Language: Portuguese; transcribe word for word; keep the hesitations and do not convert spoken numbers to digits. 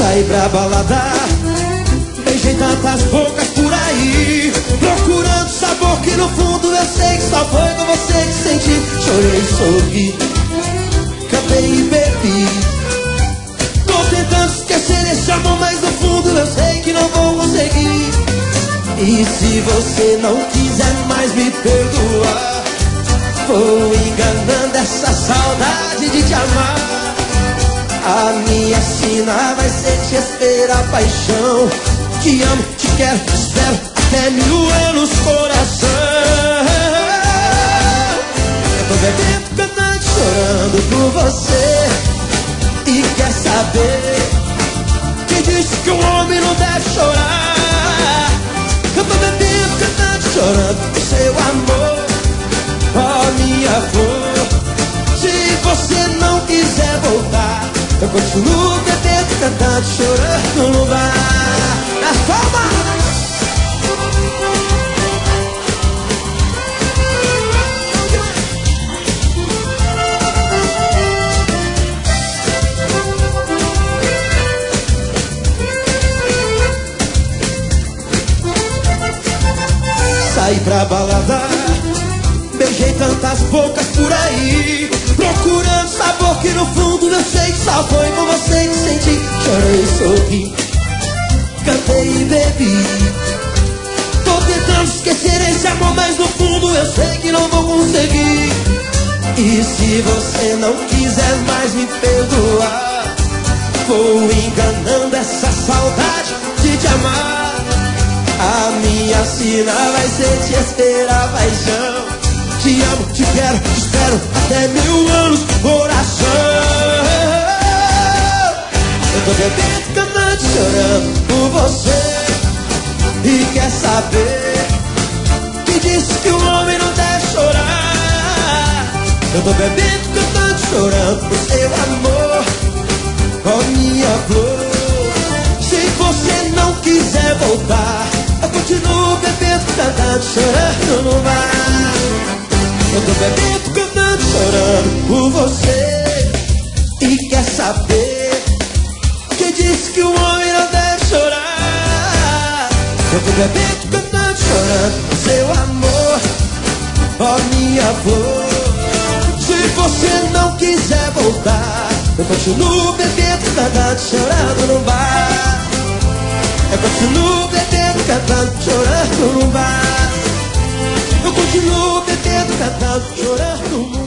Saí pra balada, beijei tantas bocas por aí, procurando sabor que no fundo eu sei que só foi com você que senti. Chorei, sorri, cantei e bebi. Tô tentando esquecer esse amor, mas no fundo eu sei que não vou conseguir. E se você não quiser mais me perdoar, vou enganando essa saudade de te amar. A minha sina vai ser te esperar, paixão. Te amo, te quero, te espero até mil anos, coração. Eu tô bebendo, cantando, chorando por você. E quer saber quem disse que um homem não deve chorar? Eu tô bebendo, cantando, chorando por seu amor. Oh, minha flor, se você não quiser voltar, eu continuo bebendo, cantando, chorando no bar. Nas palmas! Saí pra balada, beijei tantas bocas por aí, procurando sabor que no fundo eu sei que só foi com você que senti. Chorei, sorri, cantei e bebi. Tô tentando esquecer esse amor, mas no fundo eu sei que não vou conseguir. E se você não quiser mais me perdoar, vou enganando essa saudade de te amar. A minha sina vai ser te esperar, paixão. Te amo, te quero, te espero até mil anos, coração. Eu tô bebendo, cantando, chorando por você. E quer saber quem disse que o homem não deve chorar? Eu tô bebendo, cantando, chorando por seu amor. Oh, minha flor, se você não quiser voltar, eu continuo bebendo, cantando, chorando no bar. Eu tô bebendo, cantando, chorando por você. E quer saber quem disse que o homem não deve chorar? Eu tô bebendo, cantando, chorando por seu amor. Oh, minha flor, se você não quiser voltar, eu continuo bebendo, cantando, chorando no bar. Eu continuo bebendo, cantando, chorando no bar. Eu continuo bebendo, cantando, chorando no bar.